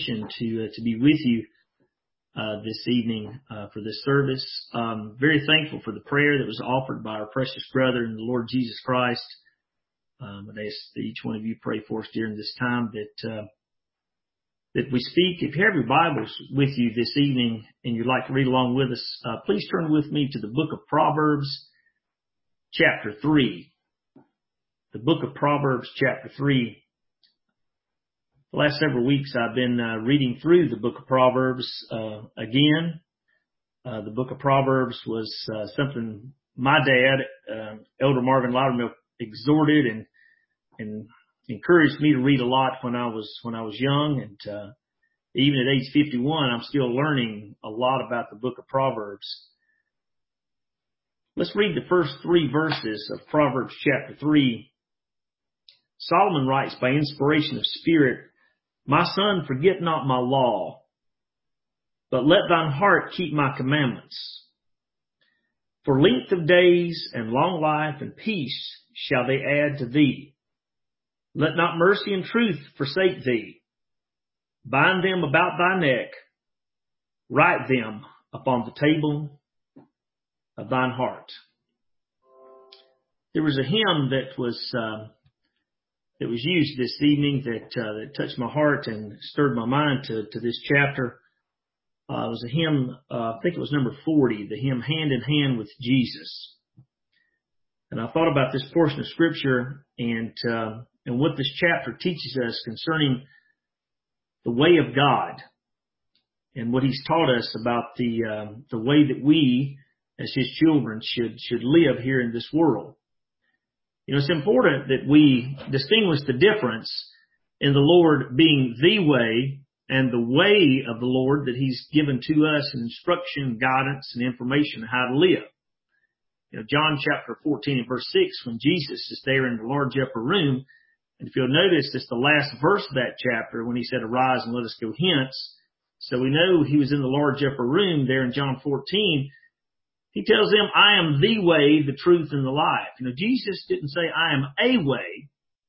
to be with you this evening for this service. Very thankful for the prayer that was offered by our precious brother in the Lord Jesus Christ. I ask that each one of you pray for us during this time that we speak. If you have your Bibles with you this evening and you'd like to read along with us, please turn with me to the book of Proverbs, chapter 3. The book of Proverbs, chapter 3. The last several weeks I've been reading through the book of Proverbs again. The book of Proverbs was something my dad, Elder Marvin Loudermilk, exhorted and encouraged me to read a lot when I was young, and even at age 51, I'm still learning a lot about the book of Proverbs. Let's read the first 3 verses of Proverbs chapter 3. Solomon writes by inspiration of spirit, "My son, forget not my law, but let thine heart keep my commandments. For length of days and long life and peace shall they add to thee. Let not mercy and truth forsake thee. Bind them about thy neck. Write them upon the table of thine heart." There was a hymn that was used this evening that touched my heart and stirred my mind to this chapter. It was a hymn, I think it was number 40, the hymn "Hand in Hand with Jesus." And I thought about this portion of Scripture and what this chapter teaches us concerning the way of God and what He's taught us about the way that we, as His children, should live here in this world. You know, it's important that we distinguish the difference in the Lord being the way and the way of the Lord that He's given to us in instruction, guidance, and information on how to live. You know, John chapter 14 and verse 6, when Jesus is there in the large upper room, and if you'll notice, it's the last verse of that chapter when He said, "Arise and let us go hence." So we know He was in the large upper room there in John 14. He tells them, "I am the way, the truth, and the life." You know, Jesus didn't say, "I am a way."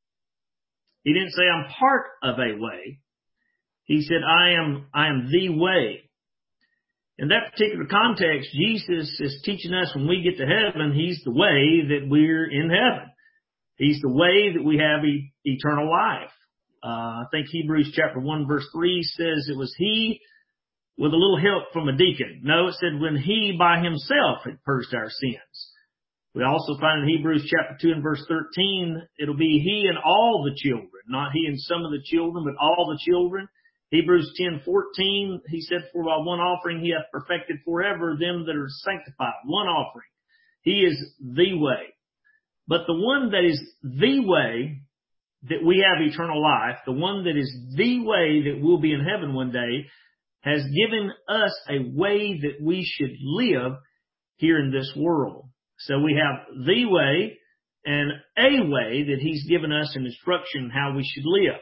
He didn't say, "I'm part of a way." He said, I am the way. In that particular context, Jesus is teaching us when we get to heaven, He's the way that we're in heaven. He's the way that we have eternal life. I think Hebrews chapter 1 verse 3 says it was He with a little help from a deacon. No, it said when He by Himself had purged our sins. We also find in Hebrews chapter 2 and verse 13, it'll be He and all the children, not He and some of the children, but all the children. Hebrews 10:14, He said, "For by one offering He hath perfected forever them that are sanctified." One offering. He is the way. But the one that is the way that we have eternal life, the one that is the way that we'll be in heaven one day, has given us a way that we should live here in this world. So we have the way and a way that He's given us an instruction how we should live.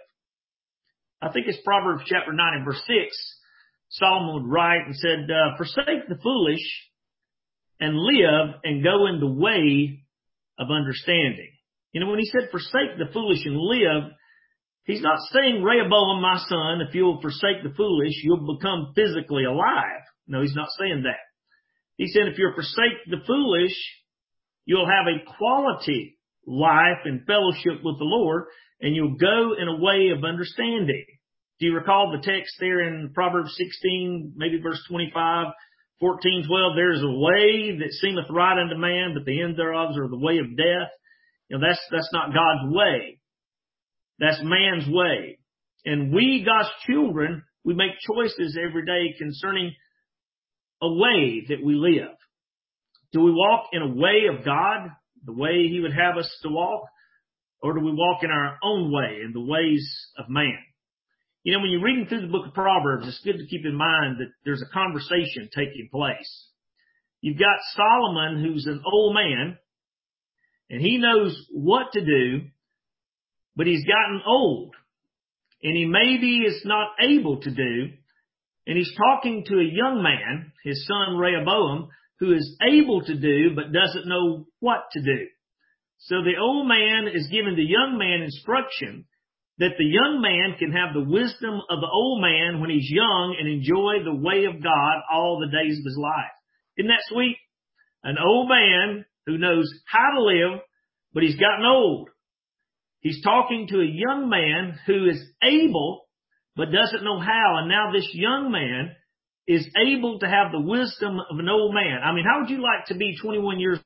I think it's Proverbs chapter 9 and verse 6. Solomon would write and said, "Forsake the foolish and live and go in the way of understanding." You know, when He said forsake the foolish and live, He's not saying, "Rehoboam, my son, if you'll forsake the foolish, you'll become physically alive." No, He's not saying that. He said, if you'll forsake the foolish, you'll have a quality life and fellowship with the Lord, and you'll go in a way of understanding. Do you recall the text there in Proverbs 16, maybe verse 25, 14, 12? "There's a way that seemeth right unto man, but the end thereof are the way of death." You know, that's not God's way. That's man's way. And we, God's children, we make choices every day concerning a way that we live. Do we walk in a way of God, the way He would have us to walk? Or do we walk in our own way, in the ways of man? You know, when you're reading through the book of Proverbs, it's good to keep in mind that there's a conversation taking place. You've got Solomon, who's an old man, and he knows what to do, but he's gotten old, and he maybe is not able to do, and he's talking to a young man, his son Rehoboam, who is able to do, but doesn't know what to do. So the old man is giving the young man instruction that the young man can have the wisdom of the old man when he's young and enjoy the way of God all the days of his life. Isn't that sweet? An old man who knows how to live, but he's gotten old. He's talking to a young man who is able, but doesn't know how. And now this young man is able to have the wisdom of an old man. I mean, how would you like to be 21 years old?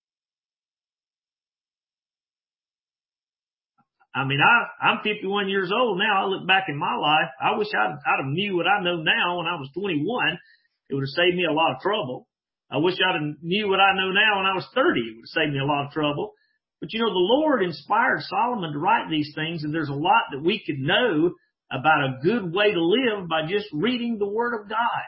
I mean, I'm 51 years old now. I look back in my life. I wish I'd have knew what I know now when I was 21. It would have saved me a lot of trouble. I wish I'd have knew what I know now when I was 30. It would have saved me a lot of trouble. But you know, the Lord inspired Solomon to write these things, and there's a lot that we could know about a good way to live by just reading the Word of God.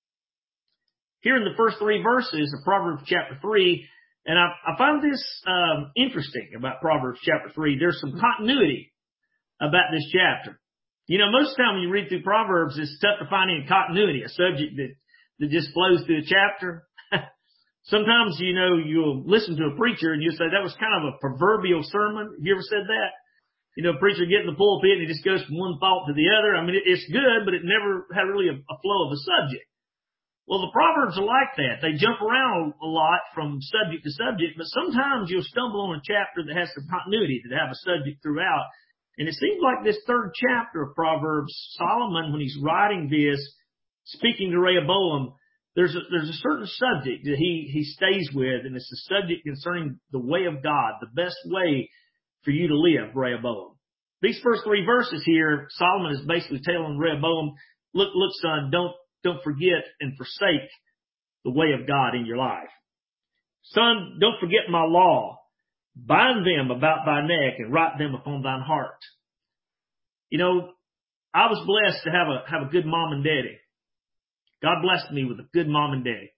Here in the first 3 verses of Proverbs chapter 3, and I find this interesting about Proverbs chapter 3. There's some continuity about this chapter. You know, most of the time when you read through Proverbs, it's tough to find any continuity, a subject that just flows through the chapter. Sometimes, you know, you'll listen to a preacher and you'll say that was kind of a proverbial sermon. Have you ever said that? You know, a preacher get in the pulpit and he just goes from one thought to the other. I mean, it's good, but it never had really a flow of a subject. Well, the Proverbs are like that. They jump around a lot from subject to subject, but sometimes you'll stumble on a chapter that has some continuity, that have a subject throughout. And it seems like this 3rd chapter of Proverbs, Solomon, when he's writing this, speaking to Rehoboam, there's a certain subject that he stays with, and it's a subject concerning the way of God, the best way for you to live, Rehoboam. These first 3 verses here, Solomon is basically telling Rehoboam, look, son, don't forget and forsake the way of God in your life. Son, don't forget my law. Bind them about thy neck and write them upon thine heart. You know, I was blessed to have a good mom and daddy. God blessed me with a good mom and daddy.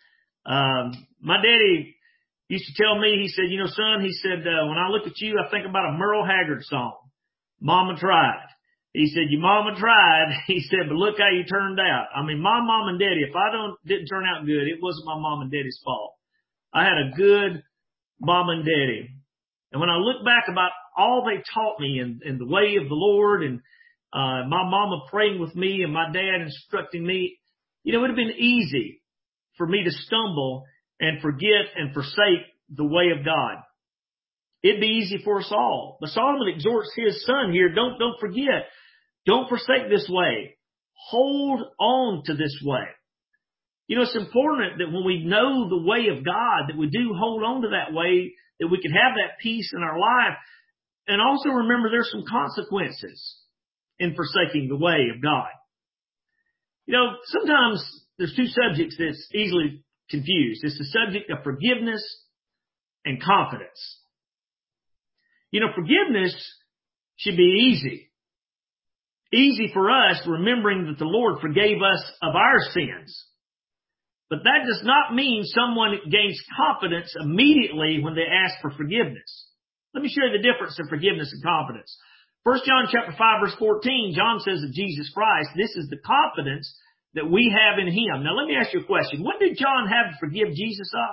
My daddy used to tell me, he said, you know, son, he said, when I look at you, I think about a Merle Haggard song. Mama tried. He said, your mama tried. He said, but look how you turned out. I mean, my mom and daddy, if I didn't turn out good, it wasn't my mom and daddy's fault. I had a good mom and daddy. And when I look back about all they taught me in the way of the Lord, and my mama praying with me and my dad instructing me, you know, it would have been easy for me to stumble and forget and forsake the way of God. It'd be easy for us all. But Solomon exhorts his son here, don't forget. Don't forsake this way. Hold on to this way. You know, it's important that when we know the way of God, that we do hold on to that way, that we can have that peace in our life. And also remember there's some consequences in forsaking the way of God. You know, sometimes there's 2 subjects that's easily confused. It's the subject of forgiveness and confidence. You know, forgiveness should be easy. Easy for us, remembering that the Lord forgave us of our sins. But that does not mean someone gains confidence immediately when they ask for forgiveness. Let me show you the difference in forgiveness and confidence. 1 John chapter 5 verse 14, John says of Jesus Christ, this is the confidence that we have in him. Now let me ask you a question. What did John have to forgive Jesus of?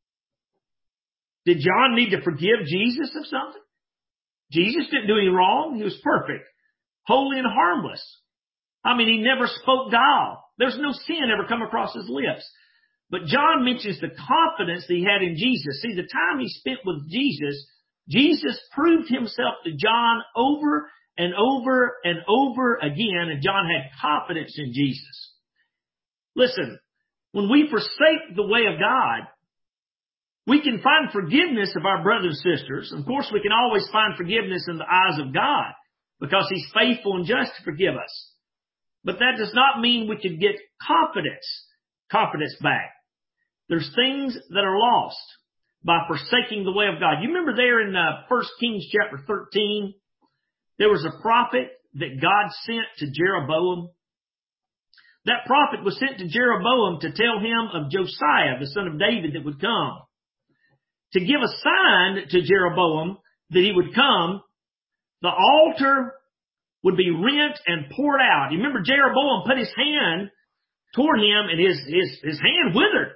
Did John need to forgive Jesus of something? Jesus didn't do any wrong. He was perfect, holy and harmless. I mean, he never spoke guile. There's no sin ever come across his lips. But John mentions the confidence that he had in Jesus. See, the time he spent with Jesus, Jesus proved himself to John over and over and over again, and John had confidence in Jesus. Listen, when we forsake the way of God, we can find forgiveness of our brothers and sisters. Of course, we can always find forgiveness in the eyes of God because he's faithful and just to forgive us. But that does not mean we can get confidence back. There's things that are lost by forsaking the way of God. You remember there in 1 Kings chapter 13, there was a prophet that God sent to Jeroboam. That prophet was sent to Jeroboam to tell him of Josiah, the son of David, that would come. To give a sign to Jeroboam that he would come, the altar would be rent and poured out. You remember Jeroboam put his hand toward him and his hand withered.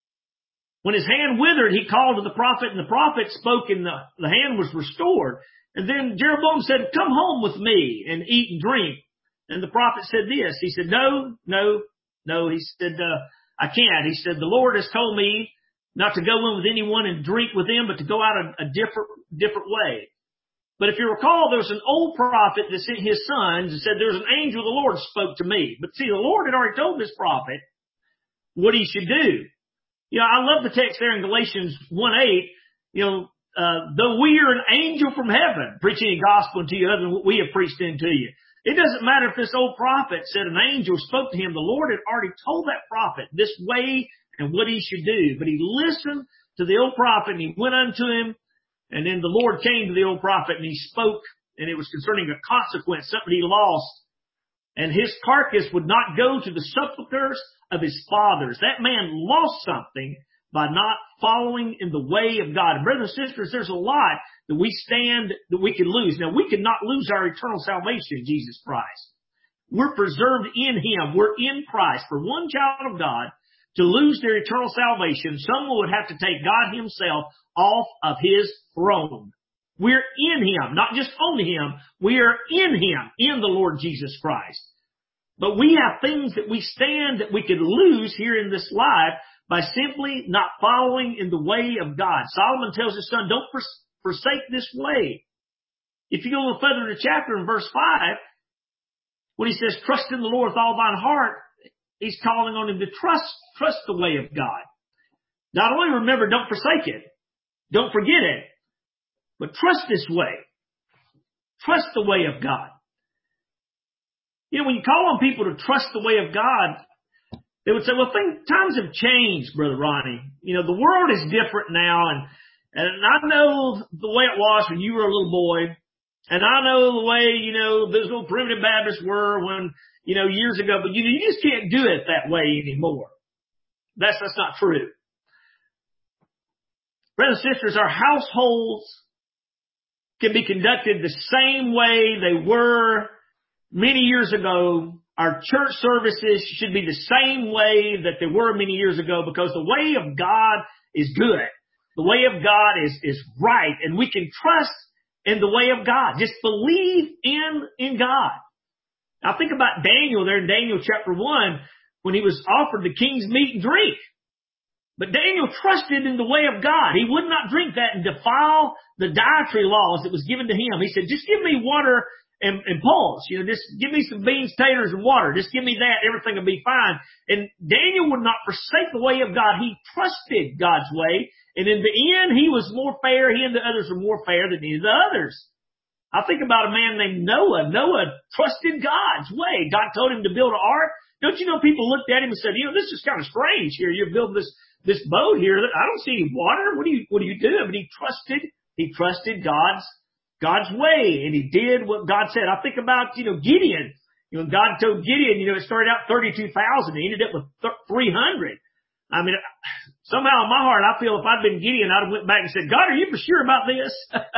When his hand withered, he called to the prophet and the prophet spoke and the hand was restored. And then Jeroboam said, come home with me and eat and drink. And the prophet said this. He said, no. He said, I can't. He said, the Lord has told me not to go in with anyone and drink with them, but to go out a different way. But if you recall, there was an old prophet that sent his sons and said, there's an angel of the Lord spoke to me. But see, the Lord had already told this prophet what he should do. You know, I love the text there in Galatians 1:8, though we are an angel from heaven preaching a gospel unto you other than what we have preached unto you. It doesn't matter if this old prophet said an angel spoke to him. The Lord had already told that prophet this way and what he should do. But he listened to the old prophet and he went unto him. And then the Lord came to the old prophet and he spoke, and it was concerning a consequence, something he lost. And his carcass would not go to the sepulchres of his fathers. That man lost something by not following in the way of God. And brothers and sisters, there's a lot that we can lose. Now, we cannot lose our eternal salvation in Jesus Christ. We're preserved in him. We're in Christ. For one child of God to lose their eternal salvation, someone would have to take God himself off of his throne. We're in him, not just on him. We are in him, in the Lord Jesus Christ. But we have things that we stand that we could lose here in this life by simply not following in the way of God. Solomon tells his son, don't forsake this way. If you go a little further in the chapter in verse 5, when he says, trust in the Lord with all thine heart, he's calling on him to trust the way of God. Not only remember, don't forsake it. Don't forget it. But trust this way. Trust the way of God. You know, when you call on people to trust the way of God, they would say, well, times have changed, Brother Ronnie. You know, the world is different now. And I know the way it was when you were a little boy. And I know the way, those little primitive Baptists were when, years ago. But, you just can't do it that way anymore. That's not true. Brothers and sisters, our households can be conducted the same way they were many years ago. Our church services should be the same way that they were many years ago, because the way of God is good. The way of God is right, and we can trust in the way of God. Just believe in God. Now think about Daniel there in Daniel chapter 1 when he was offered the king's meat and drink. But Daniel trusted in the way of God. He would not drink that and defile the dietary laws that was given to him. He said, just give me water and pulse. Just give me some beans, taters, and water. Just give me that. Everything will be fine. And Daniel would not forsake the way of God. He trusted God's way. And in the end, he was more fair. He and the others were more fair than any of the others. I think about a man named Noah. Noah trusted God's way. God told him to build an ark. Don't you know, people looked at him and said, this is kind of strange here. You're building this boat here. I don't see any water. What do you do? But he trusted God's way, and he did what God said. I think about, Gideon. God told Gideon, it started out 32,000. He ended up with 300. I mean, somehow in my heart, I feel if I'd been Gideon, I'd have went back and said, God, are you for sure about this?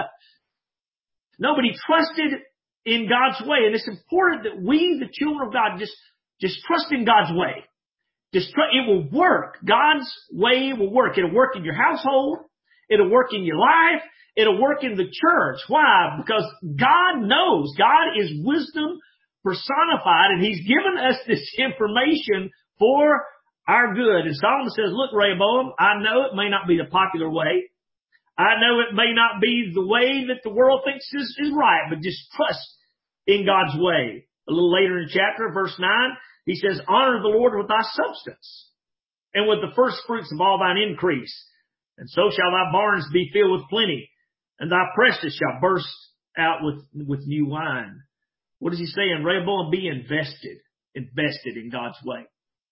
No, but he trusted in God's way. And it's important that we, the children of God, just trust in God's way. It will work. God's way will work. It'll work in your household. It'll work in your life. It'll work in the church. Why? Because God knows. God is wisdom personified, and he's given us this information for our good. And Solomon says, look, Rehoboam, I know it may not be the popular way. I know it may not be the way that the world thinks is right, but just trust in God's way. A little later in the chapter, verse 9, he says, honor the Lord with thy substance and with the first fruits of all thine increase. And so shall thy barns be filled with plenty, and thy presses shall burst out with new wine. What is he saying? Rehoboam, be invested in God's way.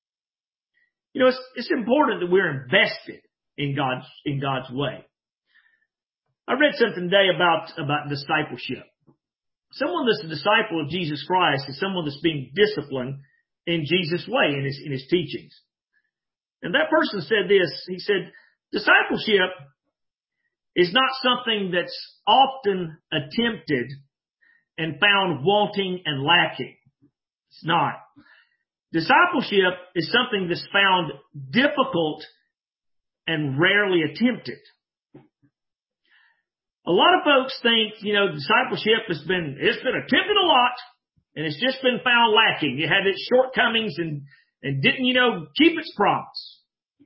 It's important that we're invested in God's way. I read something today about discipleship. Someone that's a disciple of Jesus Christ is someone that's being disciplined in Jesus' way, in his teachings. And that person said this. He said, discipleship is not something that's often attempted and found wanting and lacking. It's not. Discipleship is something that's found difficult and rarely attempted. A lot of folks think, discipleship it's been attempted a lot and it's just been found lacking. It had its shortcomings and didn't, keep its promise.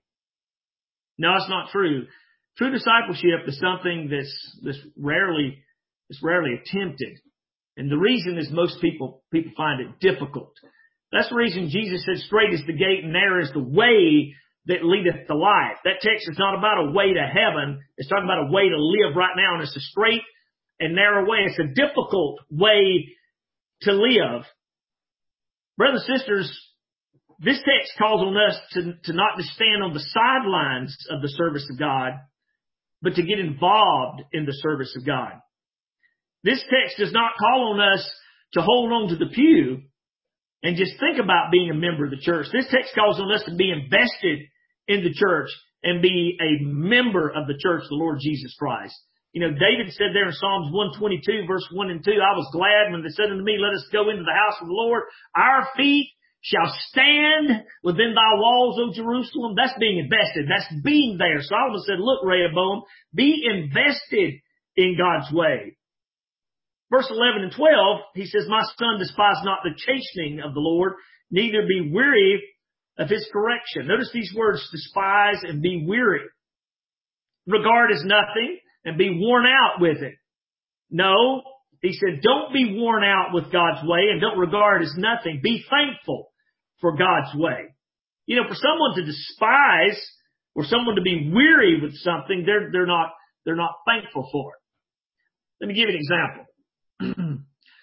No, it's not true. True discipleship is something that's rarely attempted. And the reason is most people find it difficult. That's the reason Jesus said, straight is the gate and narrow is the way that leadeth to life. That text is not about a way to heaven. It's talking about a way to live right now. And it's a straight and narrow way. It's a difficult way to live. Brothers and sisters, this text calls on us to not just stand on the sidelines of the service of God, but to get involved in the service of God. This text does not call on us to hold on to the pew and just think about being a member of the church. This text calls on us to be invested in the church and be a member of the church, the Lord Jesus Christ. David said there in Psalms 122, verse 1 and 2, I was glad when they said unto me, let us go into the house of the Lord. Our feet shall stand within thy walls, O Jerusalem. That's being invested. That's being there. Solomon said, look, Rehoboam, be invested in God's way. Verse 11 and 12, he says, my son, despise not the chastening of the Lord, neither be weary of his correction. Notice these words, despise and be weary. Regard as nothing and be worn out with it. No, he said, don't be worn out with God's way and don't regard as nothing. Be thankful for God's way. For someone to despise or someone to be weary with something, they're not thankful for it. Let me give you an example.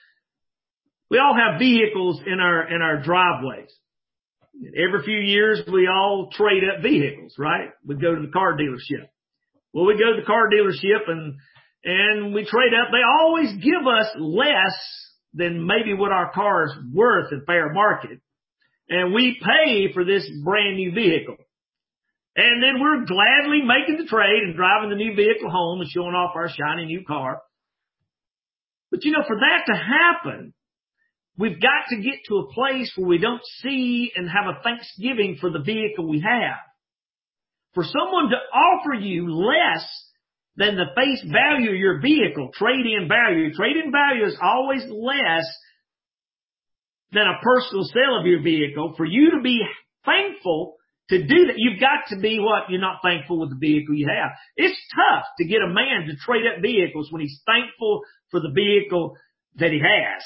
We all have vehicles in our driveways. Every few years, we all trade up vehicles, right? We go to the car dealership. Well, we go to the car dealership and we trade up. They always give us less than maybe what our car is worth in fair market. And we pay for this brand new vehicle. And then we're gladly making the trade and driving the new vehicle home and showing off our shiny new car. But for that to happen, we've got to get to a place where we don't see and have a thanksgiving for the vehicle we have. For someone to offer you less than the face value of your vehicle, trade-in value. Trade-in value is always less than a personal sale of your vehicle. For you to be thankful to do that, you've got to be what? You're not thankful with the vehicle you have. It's tough to get a man to trade up vehicles when he's thankful for the vehicle that he has.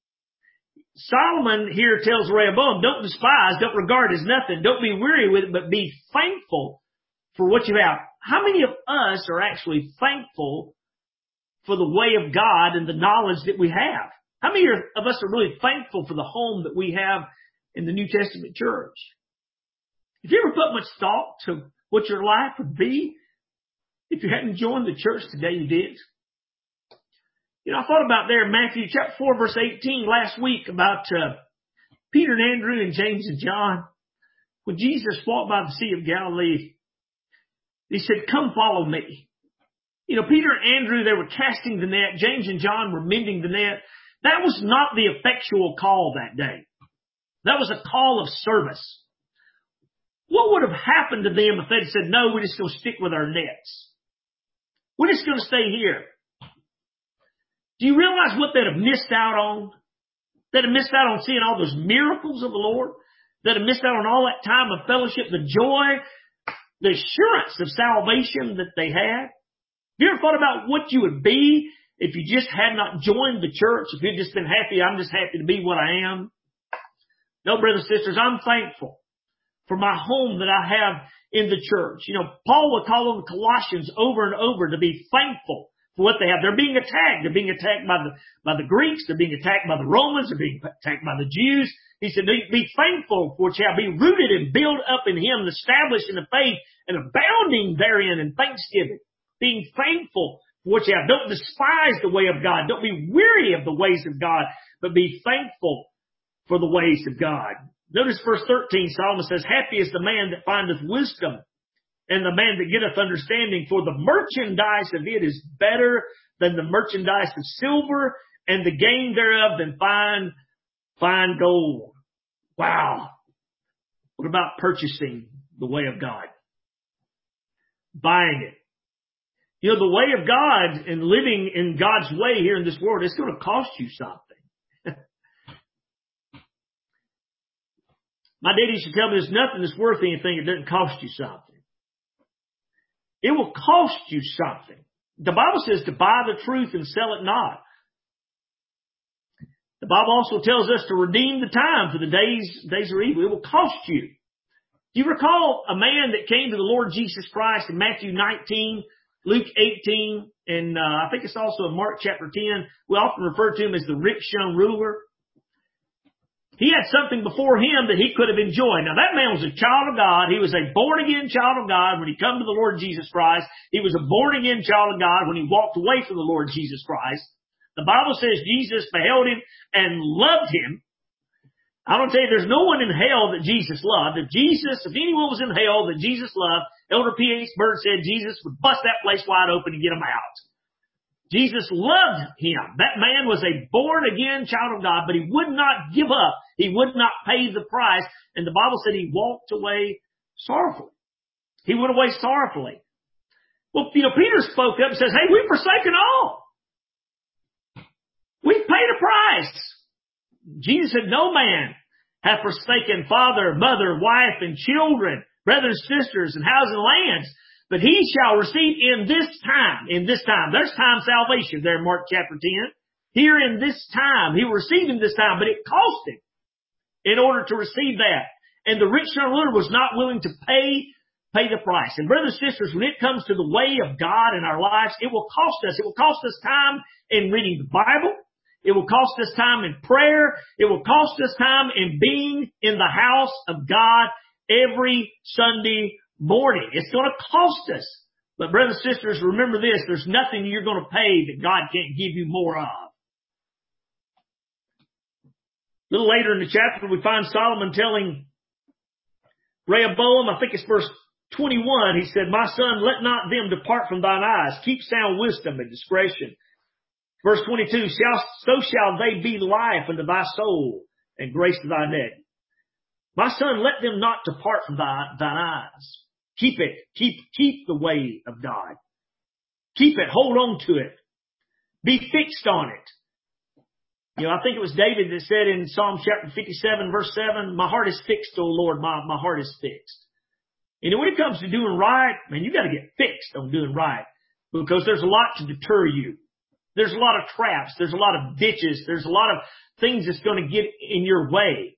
Solomon here tells Rehoboam, don't despise, don't regard as nothing, don't be weary with it, but be thankful for what you have. How many of us are actually thankful for the way of God and the knowledge that we have? How many of us are really thankful for the home that we have in the New Testament church? Have you ever put much thought to what your life would be if you hadn't joined the church the day you did? I thought about there in Matthew chapter 4, verse 18 last week about Peter and Andrew and James and John. When Jesus walked by the Sea of Galilee, he said, come follow me. Peter and Andrew, they were casting the net. James and John were mending the net. That was not the effectual call that day. That was a call of service. What would have happened to them if they'd said, no, we're just going to stick with our nets? We're just going to stay here. Do you realize what they'd have missed out on? They'd have missed out on seeing all those miracles of the Lord. They'd have missed out on all that time of fellowship, the joy, the assurance of salvation that they had. Have you ever thought about what you would be if you just had not joined the church? If you'd just been happy, I'm just happy to be what I am. No, brothers and sisters, I'm thankful for my home that I have in the church. Paul would call on the Colossians over and over to be thankful for what they have. They're being attacked. They're being attacked by the Greeks. They're being attacked by the Romans. They're being attacked by the Jews. He said, be thankful for what you have. Be rooted and built up in Him, established in the faith and abounding therein in thanksgiving. Being thankful for what you have. Don't despise the way of God. Don't be weary of the ways of God, but be thankful for the ways of God. Notice verse 13, Solomon says, happy is the man that findeth wisdom and the man that getteth understanding, for the merchandise of it is better than the merchandise of silver, and the gain thereof than fine gold. Wow. What about purchasing the way of God? Buying it. You know, the way of God and living in God's way here in this world, it's going to cost you something. My daddy used to tell me there's nothing that's worth anything that doesn't cost you something. It will cost you something. The Bible says to buy the truth and sell it not. The Bible also tells us to redeem the time, for the days are evil. It will cost you. Do you recall a man that came to the Lord Jesus Christ in Matthew 19, Luke 18, and I think it's also in Mark chapter 10. We often refer to him as the rich young ruler. He had something before him that he could have enjoyed. Now, that man was a child of God. He was a born-again child of God when he came to the Lord Jesus Christ. He was a born-again child of God when he walked away from the Lord Jesus Christ. The Bible says Jesus beheld him and loved him. I want to tell you, there's no one in hell that Jesus loved. If anyone was in hell that Jesus loved, Elder P.H. Bird said Jesus would bust that place wide open and get him out. Jesus loved him. That man was a born-again child of God, but he would not give up. He would not pay the price. And the Bible said he walked away sorrowfully. He went away sorrowfully. Well, Peter spoke up and says, hey, we've forsaken all. We've paid a price. Jesus said, no man hath forsaken father, mother, wife, and children, brothers, sisters, and houses and lands. But he shall receive in this time. There's time salvation there in Mark chapter 10. Here in this time, he will receive in this time, but it cost him in order to receive that. And the rich young ruler was not willing to pay the price. And brothers and sisters, when it comes to the way of God in our lives, it will cost us. It will cost us time in reading the Bible. It will cost us time in prayer. It will cost us time in being in the house of God every Sunday morning. It's going to cost us. But brothers and sisters, remember this, there's nothing you're going to pay that God can't give you more of. A little later in the chapter, we find Solomon telling Rehoboam, I think it's verse 21, he said, my son, let not them depart from thine eyes. Keep sound wisdom and discretion. Verse 22, so shall they be life unto thy soul and grace to thy neck. My son, let them not depart from thine eyes. Keep it. Keep the way of God. Keep it. Hold on to it. Be fixed on it. You know, I think it was David that said in Psalm chapter 57, verse 7, my heart is fixed, O Lord, my heart is fixed. And when it comes to doing right, man, you got to get fixed on doing right, because there's a lot to deter you. There's a lot of traps. There's a lot of ditches. There's a lot of things that's going to get in your way.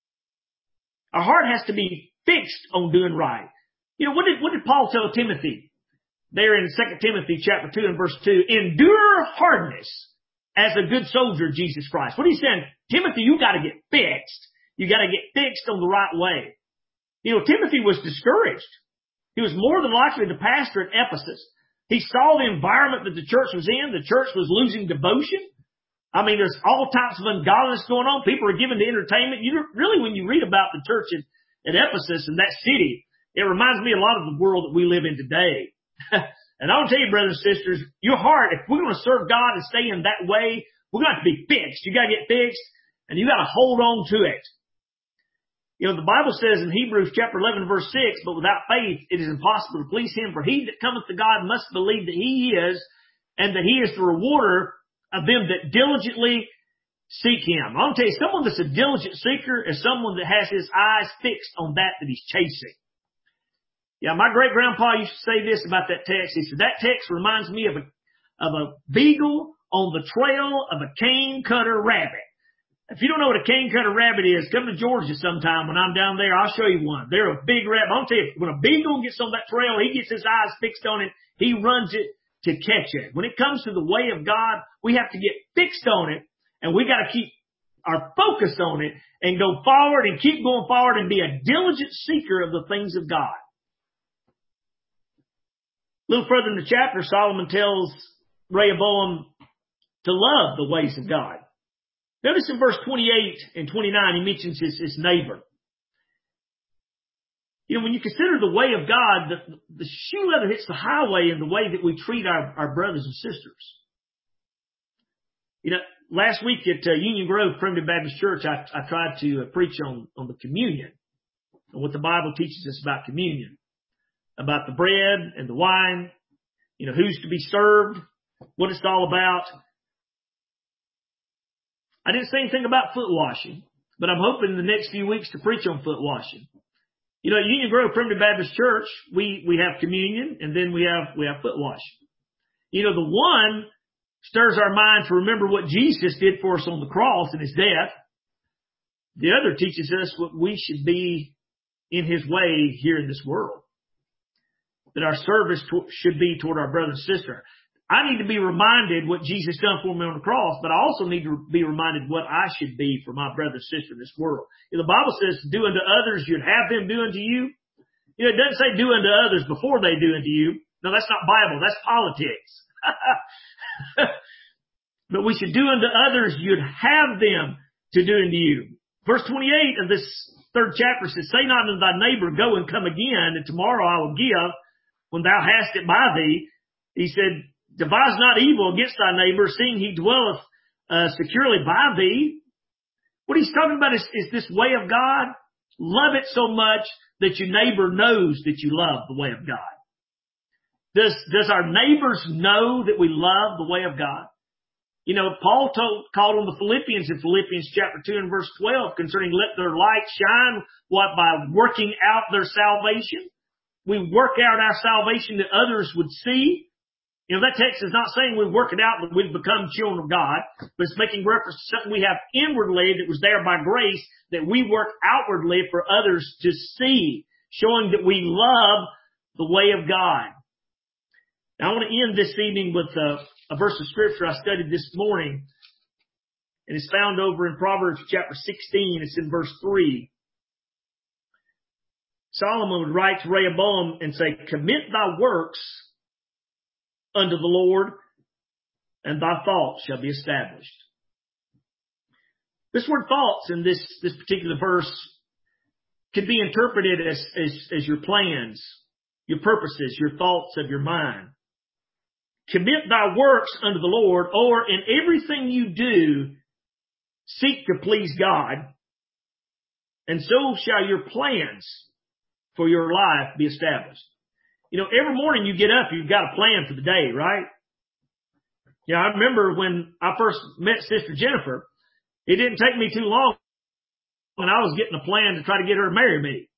Our heart has to be fixed on doing right. You know, what did Paul tell Timothy there in 2 Timothy chapter 2 and verse 2? Endure hardness as a good soldier of Jesus Christ. What he's saying, Timothy, you got to get fixed. You got to get fixed on the right way. You know, Timothy was discouraged. He was more than likely the pastor at Ephesus. He saw the environment that the church was in. The church was losing devotion. I mean, there's all types of ungodliness going on. People are given to entertainment. Really, when you read about the church at Ephesus and that city, it reminds me a lot of the world that we live in today. And I'll tell you, brothers and sisters, your heart, if we're going to serve God and stay in that way, we're going to have to be fixed. You got to get fixed, and you got to hold on to it. You know, the Bible says in Hebrews chapter 11, verse 6, but without faith it is impossible to please him. For he that cometh to God must believe that he is, and that he is the rewarder of them that diligently seek him. I'm going to tell you, someone that's a diligent seeker is someone that has his eyes fixed on that he's chasing. Yeah, my great-grandpa used to say this about that text. He said, that text reminds me of a beagle on the trail of a cane-cutter rabbit. If you don't know what a cane-cutter rabbit is, come to Georgia sometime when I'm down there. I'll show you one. They're a big rabbit. I'll tell you, when a beagle gets on that trail, he gets his eyes fixed on it. He runs it to catch it. When it comes to the way of God, we have to get fixed on it, and we got to keep our focus on it and go forward and keep going forward and be a diligent seeker of the things of God. A little further in the chapter, Solomon tells Rehoboam to love the ways of God. Notice in verse 28 and 29, he mentions his neighbor. You know, when you consider the way of God, the shoe leather hits the highway in the way that we treat our brothers and sisters. You know, last week at Union Grove Primitive Baptist Church, I tried to preach on the communion and what the Bible teaches us about communion, about the bread and the wine. who's to be served, what it's all about. I didn't say anything about foot washing, but I'm hoping in the next few weeks to preach on foot washing. At Union Grove Primitive Baptist Church, we have communion, and then we have foot washing. The one stirs our mind to remember what Jesus did for us on the cross and his death. The other teaches us what we should be in his way here in this world. That our service should be toward our brother and sister. I need to be reminded what Jesus done for me on the cross, but I also need to be reminded what I should be for my brother and sister in this world. The Bible says, do unto others, you'd have them do unto you. It doesn't say do unto others before they do unto you. No, that's not Bible. That's politics. But we should do unto others, you'd have them to do unto you. Verse 28 of this 3rd chapter says, say not unto thy neighbor, go and come again, and tomorrow I will give when thou hast it by thee. He said, devise not evil against thy neighbor, seeing he dwelleth securely by thee. What he's talking about is this way of God. Love it so much that your neighbor knows that you love the way of God. Does our neighbors know that we love the way of God? Paul called on the Philippians in Philippians chapter 2 and verse 12 concerning let their light shine, by working out their salvation. We work out our salvation that others would see. That text is not saying we work it out that we've become children of God, but it's making reference to something we have inwardly that was there by grace that we work outwardly for others to see, showing that we love the way of God. Now, I want to end this evening with a verse of scripture I studied this morning, and it's found over in Proverbs chapter 16. It's in verse 3. Solomon would write to Rehoboam and say, commit thy works unto the Lord, and thy thoughts shall be established. This word thoughts in this particular verse could be interpreted as your plans, your purposes, your thoughts of your mind. Commit thy works unto the Lord, or in everything you do, seek to please God, and so shall your plans for your life be established. Every morning you get up, you've got a plan for the day, right? I remember when I first met Sister Jennifer, it didn't take me too long when I was getting a plan to try to get her to marry me.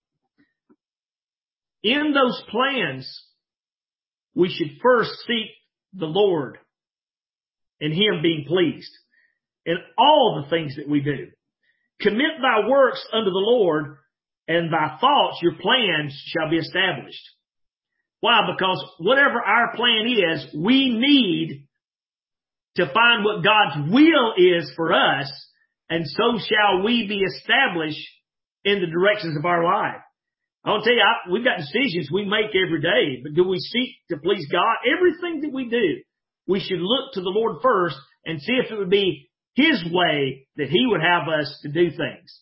In those plans, we should first seek the Lord and him being pleased in all the things that we do. Commit thy works unto the Lord, and thy thoughts, your plans, shall be established. Why? Because whatever our plan is, we need to find what God's will is for us, and so shall we be established in the directions of our life. I want to tell you, we've got decisions we make every day, but do we seek to please God? Everything that we do, we should look to the Lord first and see if it would be his way that he would have us to do things.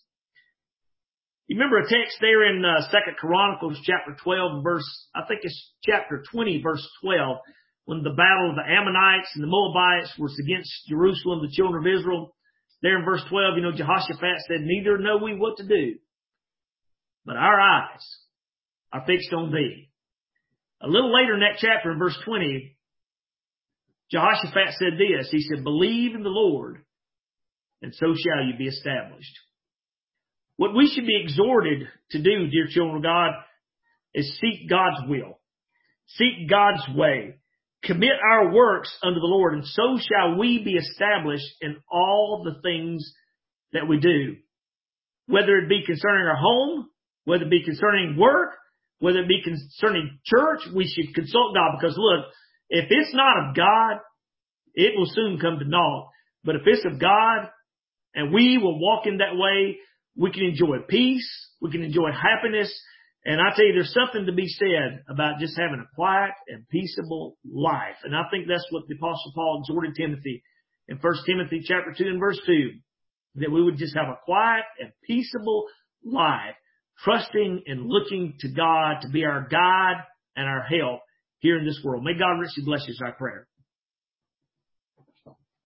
You remember a text there in 2 Chronicles chapter 12, I think it's chapter 20, verse 12, when the battle of the Ammonites and the Moabites was against Jerusalem, the children of Israel. There in verse 12, Jehoshaphat said, neither know we what to do, but our eyes are fixed on thee. A little later in that chapter, in verse 20, Jehoshaphat said this. He said, believe in the Lord, and so shall you be established. What we should be exhorted to do, dear children of God, is seek God's will. Seek God's way. Commit our works unto the Lord, and so shall we be established in all the things that we do. Whether it be concerning our home, whether it be concerning work, whether it be concerning church, we should consult God. Because look, if it's not of God, it will soon come to naught. But if it's of God, and we will walk in that way, we can enjoy peace, we can enjoy happiness. And I tell you, there's something to be said about just having a quiet and peaceable life. And I think that's what the Apostle Paul exhorted Timothy in 1 Timothy chapter 2 and verse 2, that we would just have a quiet and peaceable life, trusting and looking to God to be our guide and our help here in this world. May God richly bless you is our prayer.